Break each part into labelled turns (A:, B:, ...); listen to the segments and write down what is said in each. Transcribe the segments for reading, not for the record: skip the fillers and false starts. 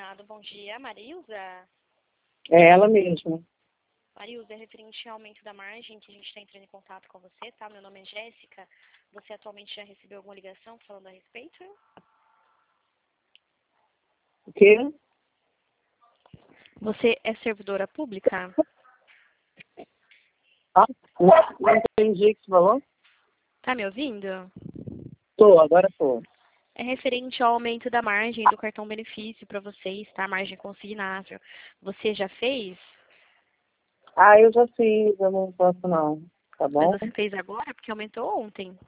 A: Combinado. Bom dia, Marilza.
B: É ela mesma.
A: Marilza, é referente ao aumento da margem que a gente está entrando em contato com você, tá? Meu nome é Jéssica. Você atualmente já recebeu alguma ligação falando a respeito?
B: O quê?
A: Você é servidora pública?
B: Ah, não entendi o que você falou.
A: Tá me ouvindo?
B: Agora tô.
A: É referente ao aumento da margem do cartão benefício para vocês, tá? Margem consignável. Você já fez?
B: Ah, eu já fiz, eu não posso não. Tá
A: Mas
B: bom?
A: você fez agora? Porque aumentou ontem.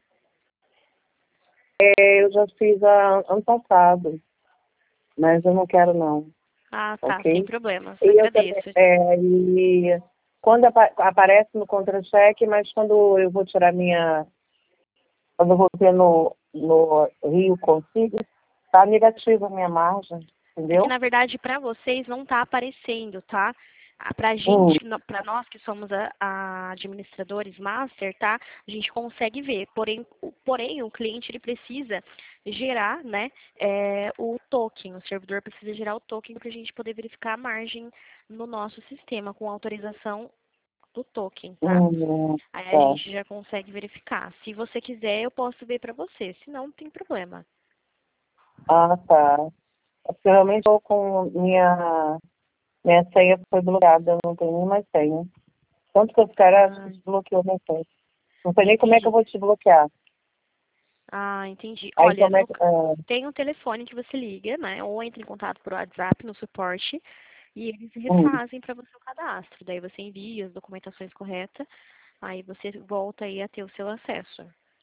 B: Eu já fiz ano passado, mas eu não quero não,
A: Ah, tá. Sem
B: ok?
A: problemas.
B: E eu também,
A: Agradeço.
B: e quando aparece no contra-cheque, mas quando eu vou tirar quando eu vou ter no Rio Consigo, tá negativa a minha margem,
A: É que,
B: entendeu?
A: na verdade, para vocês não está aparecendo, tá? Para
B: Hum,
A: gente, para nós que somos a administradores master, tá? A gente consegue ver. Porém, o cliente ele precisa gerar, né, o token. O servidor precisa gerar o token para a gente poder verificar a margem no nosso sistema com autorização do token, tá? Aí a
B: tá.
A: gente já consegue verificar. Se você quiser, eu posso ver para você. Se não, não tem problema.
B: Ah, tá. É porque realmente eu com minha senha foi bloqueada, eu não tenho nem mais senha. Tanto que os caras
A: Ah,
B: desbloqueou minha senha. Não sei nem como é que eu
A: entendi.
B: vou desbloquear.
A: Ah, entendi.
B: Aí
A: Olha,
B: como é que.
A: tem um telefone que você liga, né? Ou entra em contato por WhatsApp no suporte e eles
B: Hum,
A: refazem para você o cadastro. Daí você envia as documentações corretas, aí você volta aí a ter o seu acesso.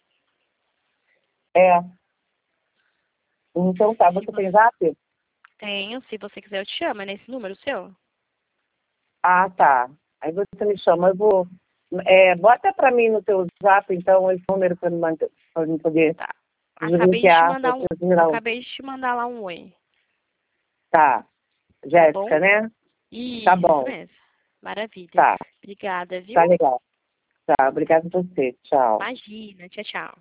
B: é. Então tá,
A: Se
B: você
A: você
B: tem zap?
A: tem, se você quiser, eu te chamo. É nesse número seu?
B: Ah, tá. Aí você me chama, eu vou. Bota pra mim no teu zap, então, esse número pra mim poder
A: Tá.
B: desbloquear. Pra você virar
A: Acabei de te mandar lá um oi.
B: Tá.
A: Tá bom?
B: Jéssica, né? Tá
A: Isso
B: bom.
A: mesmo. Maravilha.
B: Tá.
A: Obrigada,
B: Tá
A: viu?
B: legal. Tá, obrigada a você. Tchau.
A: Imagina. Tchau, tchau.